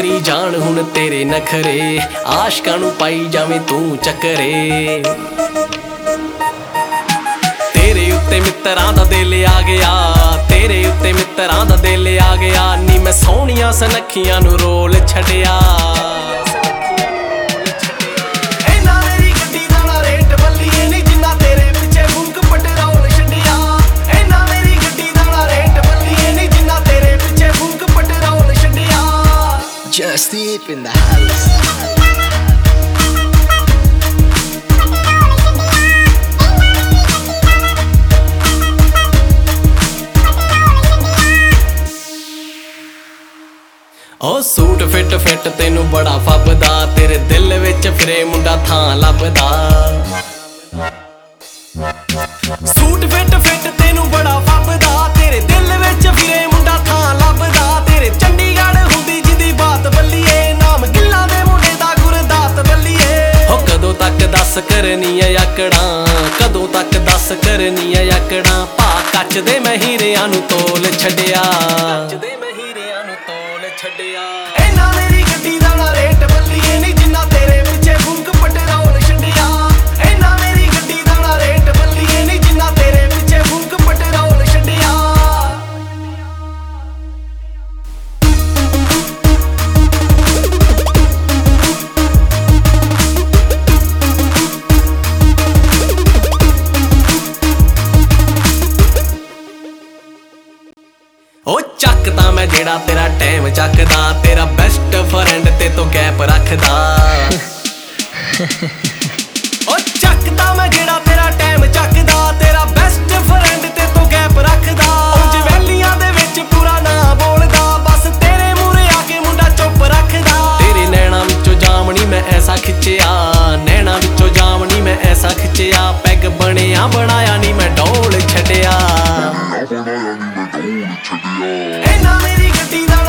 मेरी जान हुण तेरे नखरे आशकां नूं पाई जावें तू चक्करे तेरे उत्ते मित्तरां दा दिल आ गया तेरे उत्ते मित्तरां दा दिल आ गया नी मैं सोहणियां सनखियां नूं रोल छड्डिया Just deep in the house. ओ सूट फिट फिट तेनू बड़ा फबदा तेरे दिल विच फिरे मुंडा थां लभदा सूट फिट फिट तेनू बड़ा फबदा तेरे दिल विच फिरे मुंडा थां लभदा तेरे चंडीगढ़ हुंदी जिंदी बात बल्लीए नाम गिल्लां दे मुंडे दा गुरदात बल्लीए हो कदों तक दस करनी है आकड़ां कदों तक दस करनी है आकड़ां भा कच दे मैं हीरियां नूं तोल छड्डिया इन्ना मेरी गड्डी दा ना रेट बल्लीए नी जिन्ना तेरे पिछे फूक पटरोल छड्डिया इन्ना मेरी गड्डी दा ना रेट बल्लीए नी जिन्ना तेरे पिछे फूक पटरोल छड्डिया ओ ਚੱਕਦਾ मैं जेड़ा तेरा टाइम ਚੱਕਦਾ तेरा बेस्ट फ्रेंड ते तो गैप रखदा ओ ਚੱਕਦਾ मैं जेड़ा तेरा टाइम ਚੱਕਦਾ तेरा बेस्ट फ्रेंड ते तो गैप रखदा ਉਂਝ ਵੈਲੀਆਂ ਦੇ ਵਿੱਚ ਪੂਰਾ ਨਾ ਬੋਲਦਾ ਬਸ ਤੇਰੇ ਮੂਹਰੇ ਆ ਕੇ ਮੁੰਡਾ ਚੁੱਪ ਰੱਖਦਾ ਤੇਰੇ ਨੈਣਾ ਵਿੱਚੋਂ ਜਾਮਣੀ ਮੈਂ ਐਸਾ ਖਿੱਚਿਆ ਨੈਣਾ ਵਿੱਚੋਂ ਜਾਮਣੀ ਮੈਂ ਐਸਾ ਖਿੱਚਿਆ ਪੈਗ ਬਣਿਆ ਬਣਾਇਆ ਨਹੀਂ ਮੈਂ ਡੋਲ ਛੱਡਿਆ इन्ना मेरी गड्डी दा